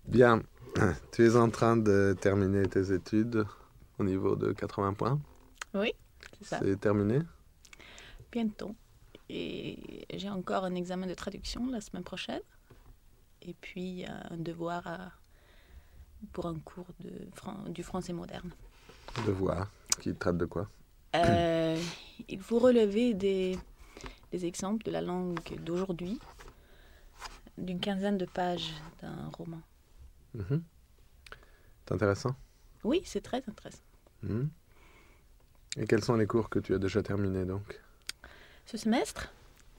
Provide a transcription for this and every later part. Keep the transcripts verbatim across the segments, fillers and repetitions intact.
Bien, tu es en train de terminer tes études au niveau de quatre-vingts points. Oui, c'est ça. C'est terminé? Bientôt. Et j'ai encore un examen de traduction la semaine prochaine. Et puis euh, un devoir à- pour un cours de fran- du français moderne. Devoir, qui traite de quoi? Euh, il faut relever des, des exemples de la langue d'aujourd'hui, d'une quinzaine de pages d'un roman. Mhm. C'est intéressant. Oui, c'est très intéressant. Mhm. Et quels sont les cours que tu as déjà terminés donc? Ce semestre,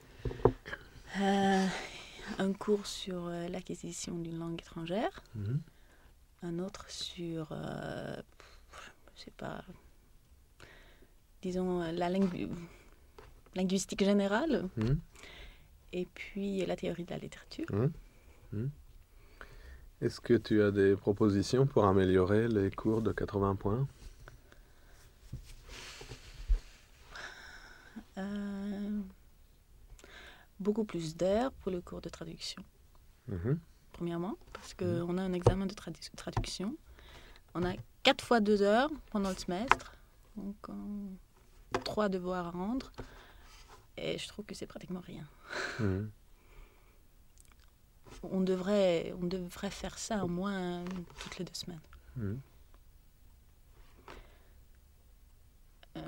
euh, un cours sur euh, l'acquisition d'une langue étrangère, Mhm. un autre sur, euh, je sais pas, disons, euh, la lingu- linguistique générale, Mhm. et puis la théorie de la littérature. Mhm. Mhm. Est-ce que tu as des propositions pour améliorer les cours de quatre-vingts points? Euh, beaucoup plus d'air pour le cours de traduction, Mhm. premièrement, parce Mhm. qu'on a un examen de tradu- traduction. On a quatre fois deux heures pendant le semestre, donc euh, trois devoirs à rendre, et je trouve que c'est pratiquement rien. Mhm. On devrait, on devrait faire ça au moins toutes les deux semaines. Mhm. Euh,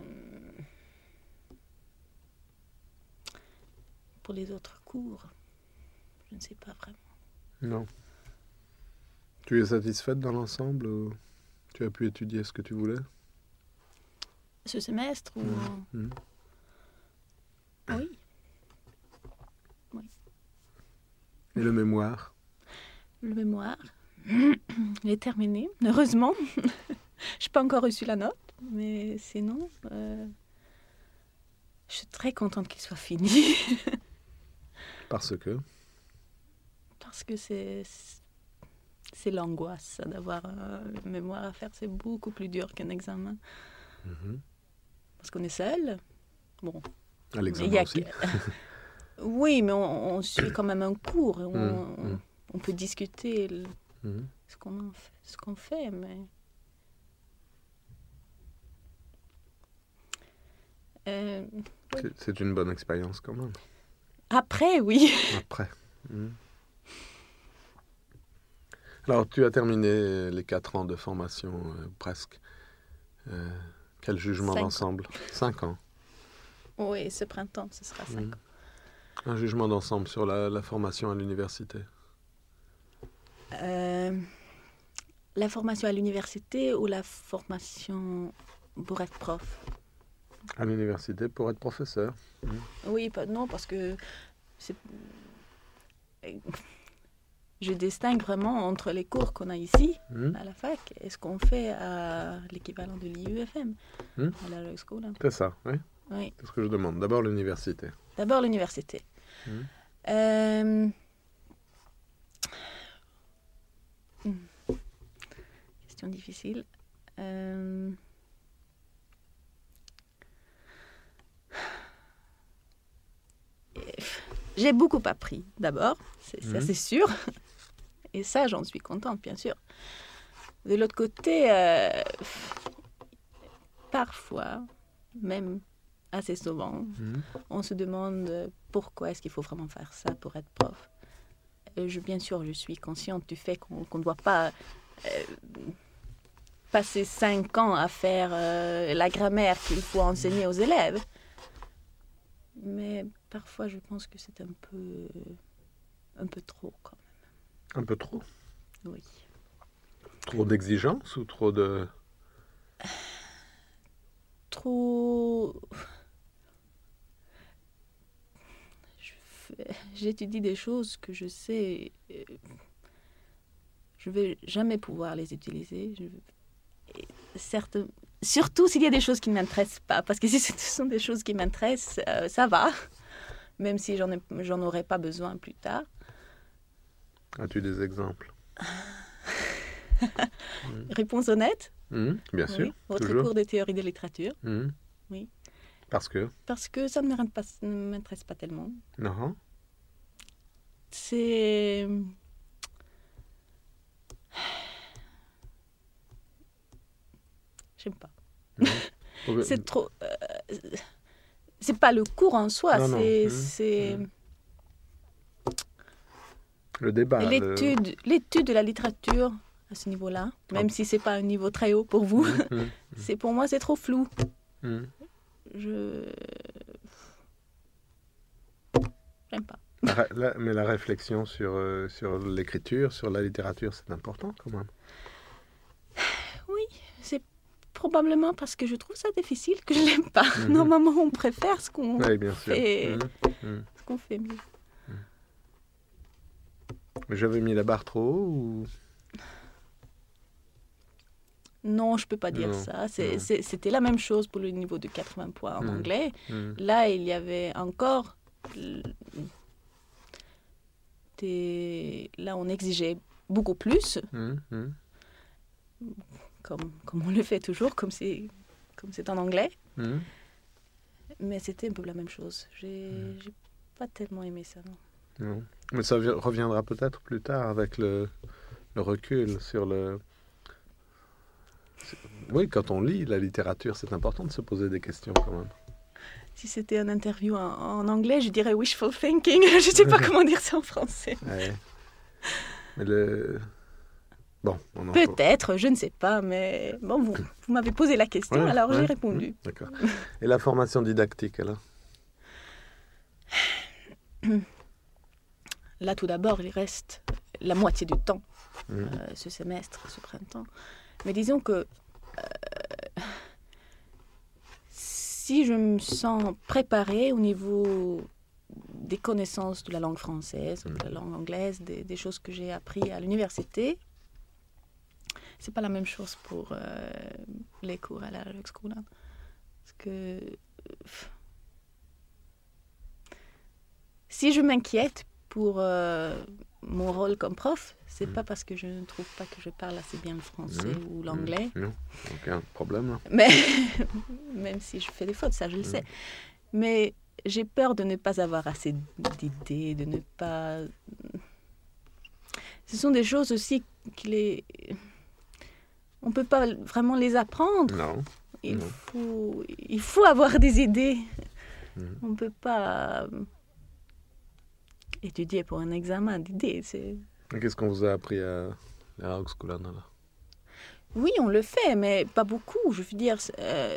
pour les autres cours, je ne sais pas vraiment. Non. Tu es satisfaite dans l'ensemble ou tu as pu étudier ce que tu voulais? Ce semestre, ou... Mhm. Mhm. oui, Et le mémoire? le mémoire, il est terminé, heureusement. Je n'ai pas encore reçu la note, mais sinon, euh, je suis très contente qu'il soit fini. Parce que? Parce que c'est, c'est l'angoisse ça, d'avoir un mémoire à faire. C'est beaucoup plus dur qu'un examen. Mhm. Parce qu'on est seul. Bon, À il y l'examen a que... aussi? Oui, mais on, on suit quand même un cours. On, Mhm. on, on peut discuter le- Mhm. ce qu'on, en fait, ce qu'on fait, mais... Euh, oui. C'est, c'est une bonne expérience quand même. Après, oui. Après. Mhm. Alors, tu as terminé les quatre ans de formation, euh, presque. Euh, quel jugement Cinq ans. d'ensemble? Cinq ans. Oui, ce printemps, ce sera cinq Mhm. ans. Un jugement d'ensemble sur la, la formation à l'université. Euh, la formation à l'université ou la formation pour être prof? À l'université pour être professeur. Mhm. Oui, pas, non, parce que c'est, je distingue vraiment entre les cours qu'on a ici, Mhm. à la fac, et ce qu'on fait à l'équivalent de l'I U F M, Mhm. à la Högskola. C'est ça, oui. Oui. C'est ce que je demande. D'abord l'université. D'abord l'université. Mhm. Euh, Question difficile. Euh, J'ai beaucoup appris, d'abord, c'est, ça Mhm. c'est sûr. Et ça, j'en suis contente, bien sûr. De l'autre côté, euh, parfois, même assez souvent, Mhm. on se demande pourquoi est-ce qu'il faut vraiment faire ça pour être prof. Et je, bien sûr, je suis consciente du fait qu'on ne doit pas euh, passer cinq ans à faire euh, la grammaire qu'il faut enseigner aux élèves. Mais parfois, je pense que c'est un peu, un peu trop, quand Un peu trop. même. Oui. Trop d'exigences ou trop de... Trop... Je fais- J'étudie des choses que je sais... euh, je vais jamais pouvoir les utiliser. Je... et certes, surtout s'il y a des choses qui ne m'intéressent pas. Parce que si ce sont des choses qui m'intéressent, euh, ça va. Même si j'en, ai, j'en aurai pas besoin plus tard. As-tu des exemples? Mhm. Réponse honnête? Mhm. Bien sûr, Oui. Votre toujours. cours de théorie de littérature? Mhm. Oui. Parce que? Parce que ça ne m'intéresse pas, ne m'intéresse pas tellement. Non. C'est... j'aime pas. Mmh. C'est trop... Euh, c'est pas le cours en soi, non, c'est... non. Mmh. c'est... Mmh. Le débat. L'étude, le... l'étude de la littérature à ce niveau-là, même ah. si c'est pas un niveau très haut pour vous, Mmh. Mmh. c'est pour moi c'est trop flou. Mmh. Je... J'aime pas. La, la, mais la réflexion sur, euh, sur l'écriture, sur la littérature, c'est important quand même. Oui, c'est probablement parce que je trouve ça difficile que je l'aime pas. Mm-hmm. Normalement, on préfère ce qu'on oui, bien sûr. fait, Mm-hmm. ce qu'on fait mieux. Mais j'avais mis la barre trop haut ou... Non, je peux pas dire non, ça. C'est, non. c'est, c'était la même chose pour le niveau de quatre-vingts points en Mm. anglais. Mm. Là, il y avait encore... Des... Là, on exigeait beaucoup plus, Mm. Mm. comme, comme on le fait toujours, comme c'est, comme c'est en anglais. Mm. Mais c'était un peu la même chose. J'ai, Mm. j'ai pas tellement aimé ça, non. Non. Mais ça vi- reviendra peut-être plus tard avec le, le recul sur le... Oui, quand on lit la littérature, c'est important de se poser des questions quand même. Si c'était une interview en, en anglais, je dirais wishful thinking. Je ne sais pas comment dire ça en français. Ouais. Mais le... Bon, on en Peut-être, je ne sais pas, mais bon, vous, vous m'avez posé la question, ouais, alors ouais. j'ai répondu. Mmh, d'accord. Et la formation didactique, alors? Là, tout d'abord, il reste la moitié du temps, Mmh. euh, ce semestre, ce printemps. Mais disons que euh, si je me sens préparée au niveau des connaissances de la langue française, Mmh. de la langue anglaise, des, des choses que j'ai apprises à l'université, c'est pas la même chose pour euh, les cours à la högskolan. Parce que euh, si je m'inquiète pour euh, mon rôle comme prof, c'est Mm. pas parce que je ne trouve pas que je parle assez bien le français Mm. ou l'anglais. Mm. Non, aucun problème. Là. Mais même si je fais des fautes, ça je le Mm. sais. Mais j'ai peur de ne pas avoir assez d'idées, de ne pas... Ce sont des choses aussi qu'il est... On ne peut pas vraiment les apprendre. Non. Il, non. Faut, il faut avoir des idées. Mm. On ne peut pas euh, étudier pour un examen d'idées. C'est... Qu'est-ce qu'on vous a appris à la högskolan alors? Oui, on le fait, mais pas beaucoup. Je veux dire, euh,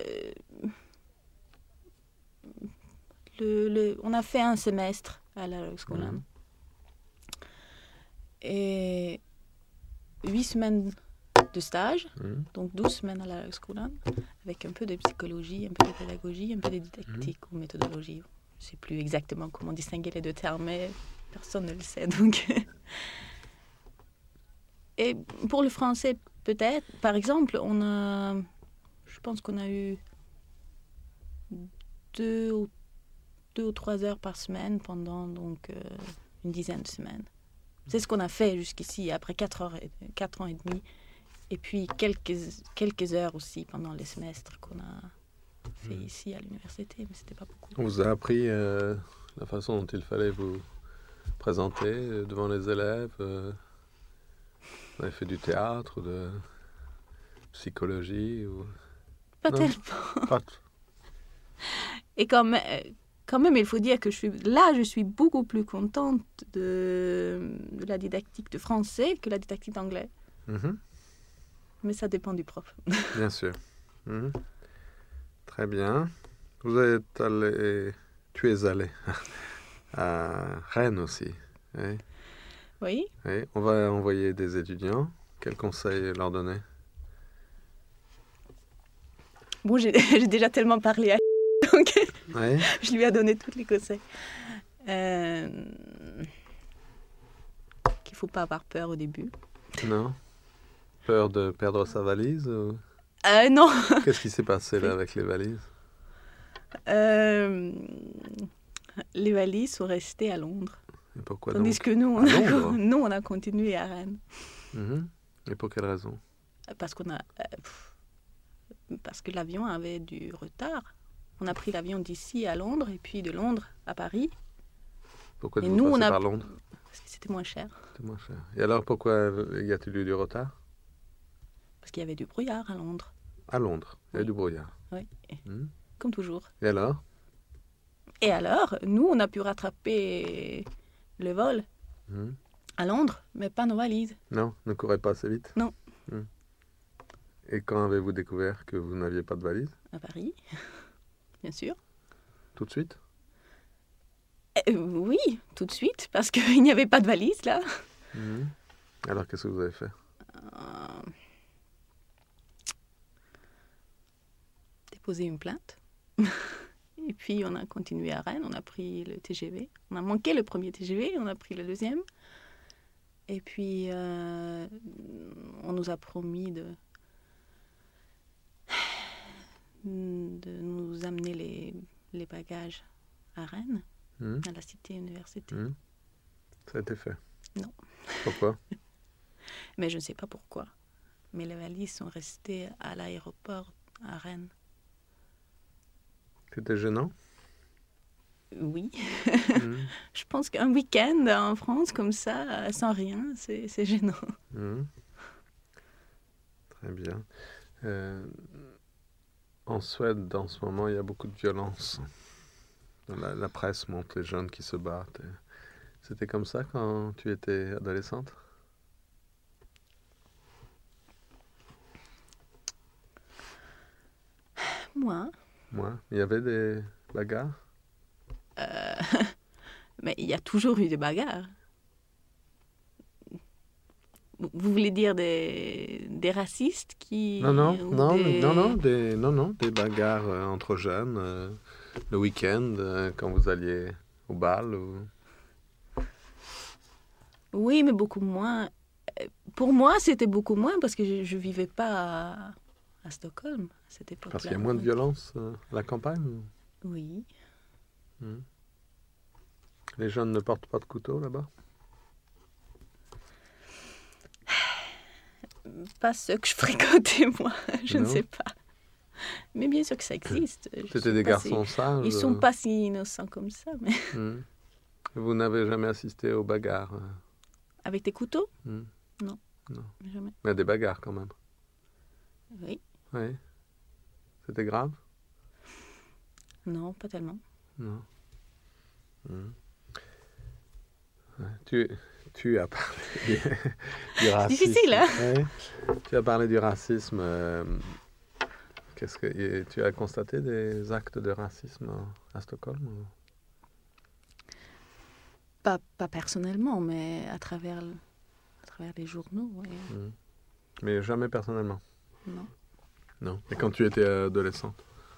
le, le, on a fait un semestre à la högskolan. Mm. Et huit semaines de stage, Mm. donc douze semaines à la högskolan, avec un peu de psychologie, un peu de pédagogie, un peu de didactique mm. ou méthodologie. Je ne sais plus exactement comment distinguer les deux termes, mais personne ne le sait. Donc. Et pour le français, peut-être, par exemple, on a, je pense qu'on a eu deux ou, deux ou trois heures par semaine pendant donc, euh, une dizaine de semaines. C'est ce qu'on a fait jusqu'ici, après quatre, heures et, quatre ans et demi. Et puis quelques, quelques heures aussi pendant les semestres qu'on a fait mmh. ici à l'université, mais c'était pas beaucoup. On vous a appris euh, la façon dont il fallait vous présenter euh, devant les élèves euh, vous avez fait du théâtre ou de psychologie ou... Pas non, tellement. Pas t- Et quand même, quand même, il faut dire que je suis, là, je suis beaucoup plus contente de, de la didactique de français que la didactique d'anglais. Mm-hmm. Mais ça dépend du prof. Bien sûr. Mm-hmm. Très bien. Vous êtes allé, tu es allé à Rennes aussi. Oui. Oui. Oui. On va envoyer des étudiants. Quels conseils leur donner? Bon, j'ai, j'ai déjà tellement parlé à donc oui. je lui ai donné tous les conseils. Euh, qu'il ne faut pas avoir peur au début. Non. Peur de perdre sa valise ou... euh, Non. Qu'est-ce qui s'est passé là avec les valises? euh, Les valises sont restées à Londres. Et pourquoi Tandis donc que nous, on à a, Londres nous, on a continué à Rennes. Mm-hmm. Et pour quelle raison? Parce qu'on a... Euh, pff, parce que l'avion avait du retard. On a pris l'avion d'ici à Londres et puis de Londres à Paris. Pourquoi et vous nous, passez on a... par Londres? Parce que c'était moins cher. C'était moins cher. Et alors pourquoi y a-t-il eu du retard? Parce qu'il y avait du brouillard à Londres. À Londres, il y avait Oui. du brouillard. Oui, Hmm. comme toujours. Et alors? Et alors, nous, on a pu rattraper le vol Hmm. à Londres, mais pas nos valises. Non, ne courez pas assez vite. Non. Hmm. Et quand avez-vous découvert que vous n'aviez pas de valise? À Paris, bien sûr. Tout de suite? Euh, oui, tout de suite, parce qu'il n'y avait pas de valise là. Hmm. Alors qu'est-ce que vous avez fait? Euh, Déposer une plainte. Et puis on a continué à Rennes, on a pris le T G V. On a manqué le premier T G V, on a pris le deuxième. Et puis euh, on nous a promis de, de nous amener les, les bagages à Rennes, Hmm. à la cité université. Hmm. Ça a été fait? Non. Pourquoi? Mais je ne sais pas pourquoi. Mais les valises sont restées à l'aéroport à Rennes. C'était gênant? Oui. Hmm. Je pense qu'un week-end en France comme ça, sans rien, c'est, c'est gênant. Hmm. Très bien. Euh, en Suède, en ce moment, il y a beaucoup de violence. La, la presse montre les jeunes qui se battent. Et c'était comme ça quand tu étais adolescente? Moi, Moi, il y avait des bagarres? euh, mais il y a toujours eu des bagarres. Vous vous voulez dire des, des racistes qui... Non, non, ou non, des- non, non, des, non, non, des bagarres euh, entre jeunes, euh, le week-end, euh, quand vous alliez au bal ou... Oui, mais beaucoup moins. Euh, Pour moi, c'était beaucoup moins parce que je ne vivais pas à, à Stockholm à cette époque-là. Parce qu'il y a moins de Donc, violence euh, à la campagne? ou- oui. Hmm. Les jeunes ne portent pas de couteau là-bas? Pas ceux que je fréquentais, moi. Je ne Non. sais pas. Mais bien sûr que ça existe. Je C'était suis des pas garçons si- sages? Ils sont euh, pas si innocents comme ça, mais hmm. Vous n'avez jamais assisté aux bagarres? euh, avec des couteaux, hmm. jamais. Mais à des bagarres quand même? Oui. Oui. C'était grave? Non, pas tellement. Non. Hmm. Ouais. Tu, tu as parlé du, du racisme. Difficile, hein? Ouais. Tu as parlé du racisme. euh, Qu'est-ce que et tu as constaté des actes de racisme à Stockholm? ou- Pas, pas personnellement, mais à travers, le- à travers les journaux. Oui. Hmm. Mais jamais personnellement. Non. Non. Et quand tu étais adolescente?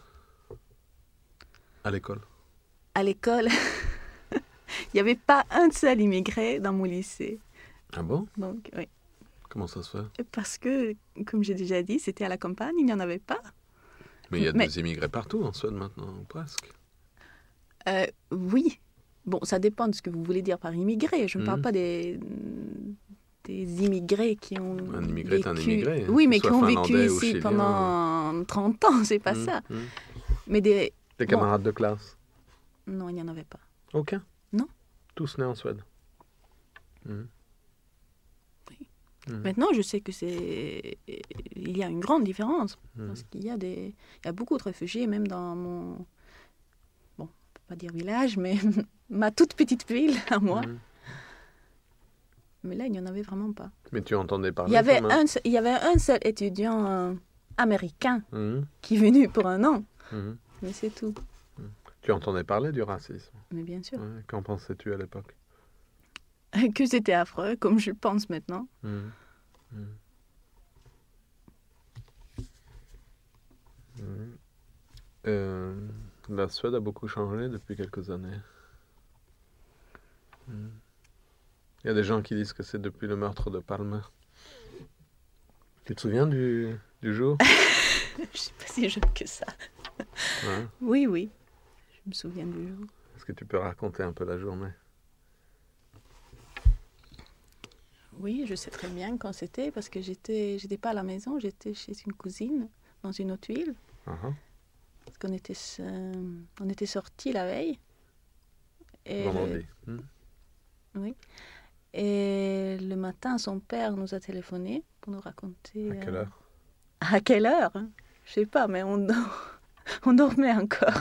À l'école? À l'école, il n'y avait pas un seul immigré dans mon lycée. Ah bon? Donc, oui. Comment ça se fait? Parce que, comme j'ai déjà dit, c'était à la campagne, il n'y en avait pas. Mais il y a Mais- des immigrés partout en Suède maintenant, ou presque. Euh, oui. Bon, ça dépend de ce que vous voulez dire par immigré. Je ne parle Mhm. pas des, des immigrés qui ont Un immigré est un vécu... immigré, hein, Oui, qu'il mais qui soit ont vécu finlandais ou ici chilien. pendant trente ans, c'est pas Mhm, ça. mhm. Mais des... Des Bon. camarades de classe? Non, il n'y en avait pas. Aucun? Non. Tous nés en Suède? Mhm. Oui. Mhm. Maintenant, je sais que c'est... Il y a une grande différence. Mhm. Parce qu'il y a des... Il y a beaucoup de réfugiés, même dans mon... Bon, on ne peut pas dire village, mais ma toute petite ville à moi. Mhm. Mais là, il n'y en avait vraiment pas. Mais tu entendais parler Il y avait quand même? un, seul- il y avait un seul étudiant euh, américain Mhm, qui est venu pour un an. mhm. Mais c'est tout. Tu entendais parler du racisme? Mais bien sûr. Ouais. Qu'en pensais-tu à l'époque? Que c'était affreux, comme je pense maintenant. Mhm, mhm. Mhm. Euh, la Suède a beaucoup changé depuis quelques années. Mhm. Il y a des gens qui disent que c'est depuis le meurtre de Palme. Tu te souviens du, du jour? Je ne suis pas si jeune que ça. Ouais. Oui, oui. Je me souviens du jour. Est-ce que tu peux raconter un peu la journée? Oui, je sais très bien quand c'était, parce que j'étais, j'étais pas à la maison, j'étais chez une cousine, dans une autre ville. Ah ah. Parce qu'on était, euh, on était sortis la veille. Et le- Vendredi. Mhm. oui. Et le matin, son père nous a téléphoné pour nous raconter... À quelle euh, heure? À quelle heure? Hein? Je sais pas, mais on, dor- on dormait encore.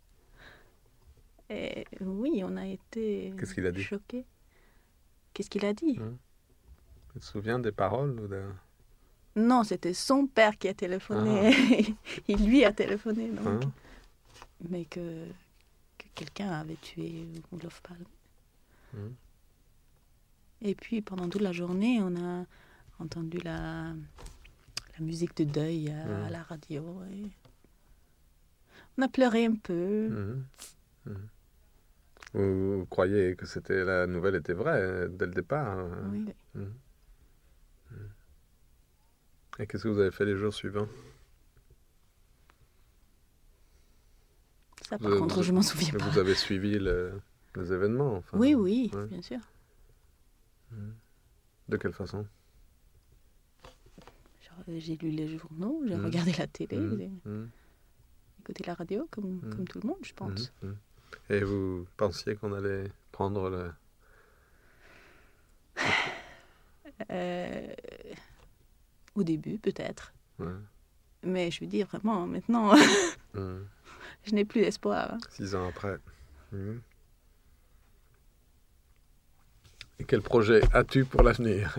Et oui, on a été Qu'est-ce qu'il a dit? choqués. Qu'est-ce qu'il a dit? Hein? Tu te souviens des paroles ou de... Non, c'était son père qui a téléphoné. Il lui a téléphoné, donc. Hein? Mais que, que quelqu'un avait tué Olof Palme. Hein? Et puis, pendant toute la journée, on a entendu la, la musique de deuil à, Hein? à la radio. Et on a pleuré un peu. Mhm. Mhm. Vous, vous croyez que c'était la nouvelle était vraie euh, dès le départ? euh, Oui, oui. Mhm. Mhm. Et qu'est-ce que vous avez fait les jours suivants? Ça, par Vous- contre, vous- je m'en souviens Mais pas. vous avez suivi le- les événements, enfin. Oui, oui, Ouais. bien sûr. Mhm. De quelle façon? Genre, j'ai lu les journaux, j'ai Mhm. regardé la télé, Mhm. j'ai Mhm. écouté la radio, comme, Mhm. comme tout le monde, je pense. Mhm. Mhm. Et vous pensiez qu'on allait prendre le... Euh, au début, peut-être. Ouais. Mais je veux dire, vraiment, maintenant, Mhm. je n'ai plus d'espoir. hein. Six ans après. Mhm. Et quel projet as-tu pour l'avenir?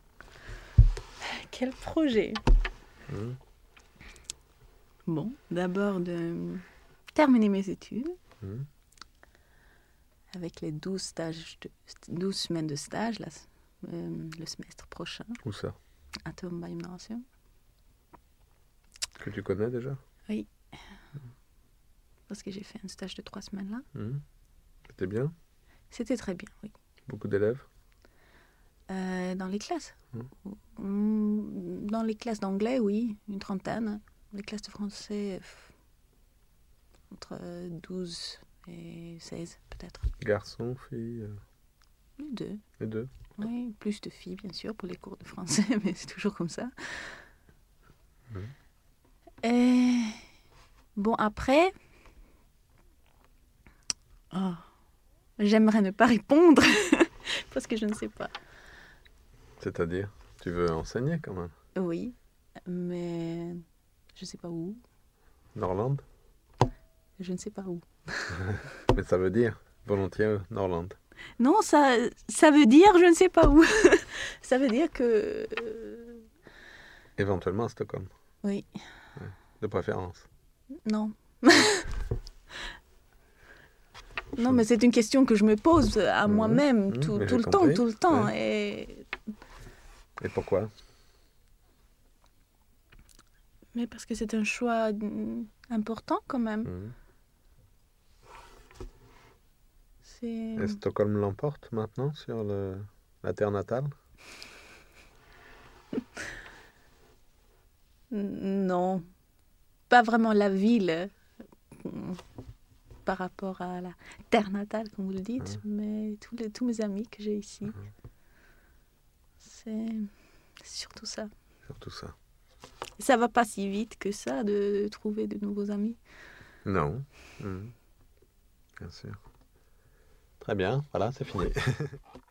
Quel projet? Mhm. Bon, d'abord de terminer mes études Mhm. avec les douze, stages de, douze semaines de stage là, euh, le semestre prochain Où ça? à Tumba Gymnasium. Que tu connais déjà? Parce que j'ai fait un stage de trois semaines là. Mhm. C'était bien? C'était très bien, oui. Beaucoup d'élèves? Euh, dans les classes Mm. Mm, Dans les classes d'anglais, oui, une trentaine. Les classes de français, pff, entre douze et seize peut-être. Garçons, filles? euh, Les deux. Les deux? Oui, plus de filles, bien sûr, pour les cours de français, mais c'est toujours comme ça. Mhm. Et bon, après, oh, j'aimerais ne pas répondre parce que je ne sais pas. C'est-à-dire? Tu veux enseigner quand même? Oui, mais je ne sais pas où. Norland? Je ne sais pas où. Mais ça veut dire volontiers Norland. Non, ça, ça veut dire je ne sais pas où. Ça veut dire que... euh, Éventuellement à Stockholm, oui, de préférence. non. Non, mais c'est une question que je me pose à Mhm, moi-même mhm, tout, mais tout j'ai le temps, compris, tout le temps. ouais. Et... Et pourquoi? Mais parce que c'est un choix mm, important quand même. Mhm. C'est... Et Stockholm l'emporte maintenant sur le... la terre natale? Non, pas vraiment la ville mm, par rapport à la terre natale, comme vous le dites, mais tous, les, tous mes amis que j'ai ici. C'est c'est surtout ça. Surtout ça. Et ça va pas si vite que ça de, de trouver de nouveaux amis. Non. Mhm. Bien sûr. Très bien, voilà, c'est fini.